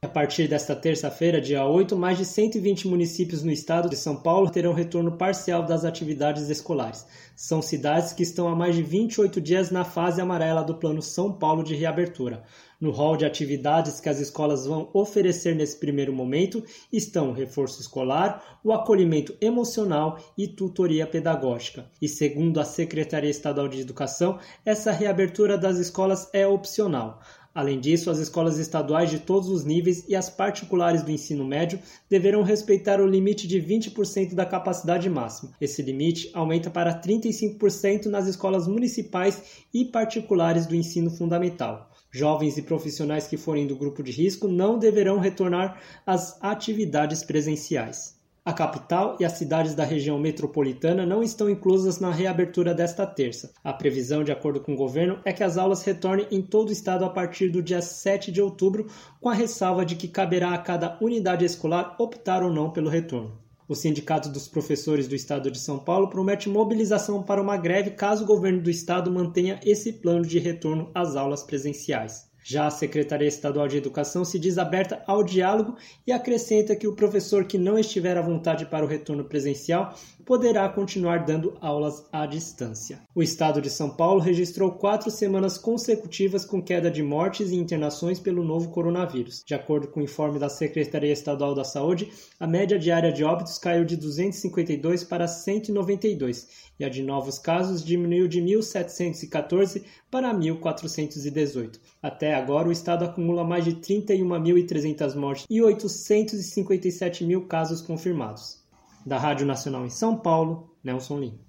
A partir desta terça-feira, dia 8, mais de 120 municípios no estado de São Paulo terão retorno parcial das atividades escolares. São cidades que estão há mais de 28 dias na fase amarela do Plano São Paulo de reabertura. No rol de atividades que as escolas vão oferecer nesse primeiro momento estão o reforço escolar, o acolhimento emocional e tutoria pedagógica. E segundo a Secretaria Estadual de Educação, essa reabertura das escolas é opcional. Além disso, as escolas estaduais de todos os níveis e as particulares do ensino médio deverão respeitar o limite de 20% da capacidade máxima. Esse limite aumenta para 35% nas escolas municipais e particulares do ensino fundamental. Jovens e profissionais que forem do grupo de risco não deverão retornar às atividades presenciais. A capital e as cidades da região metropolitana não estão inclusas na reabertura desta terça. A previsão, de acordo com o governo, é que as aulas retornem em todo o estado a partir do dia 7 de outubro, com a ressalva de que caberá a cada unidade escolar optar ou não pelo retorno. O Sindicato dos Professores do Estado de São Paulo promete mobilização para uma greve caso o governo do estado mantenha esse plano de retorno às aulas presenciais. Já a Secretaria Estadual de Educação se diz aberta ao diálogo e acrescenta que o professor que não estiver à vontade para o retorno presencial poderá continuar dando aulas à distância. O estado de São Paulo registrou 4 semanas consecutivas com queda de mortes e internações pelo novo coronavírus. De acordo com o informe da Secretaria Estadual da Saúde, a média diária de óbitos caiu de 252 para 192 e a de novos casos diminuiu de 1.714 para 1.418. Até agora, o estado acumula mais de 31.300 mortes e 857 mil casos confirmados. Da Rádio Nacional em São Paulo, Nelson Lima.